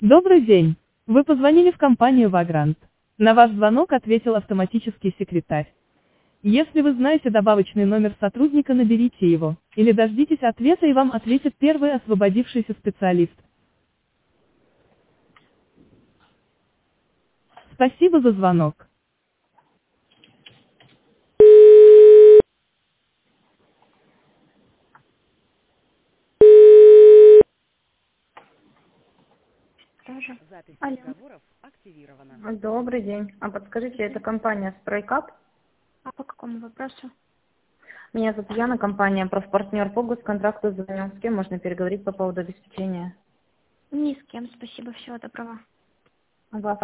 Добрый день. Вы позвонили в компанию «Вагрант». На ваш звонок ответил автоматический секретарь. Если вы знаете добавочный номер сотрудника, наберите его, или дождитесь ответа и вам ответит первый освободившийся специалист. Спасибо за звонок. Тоже. Запись Алло. разговоров активирована. Добрый день. А подскажите, это компания Спрайкап? А по какому вопросу? Меня зовут Яна, компания профпартнер по госконтракту. Звоню. С кем можно переговорить по поводу обеспечения? Ни с кем, спасибо, всего доброго. Ага.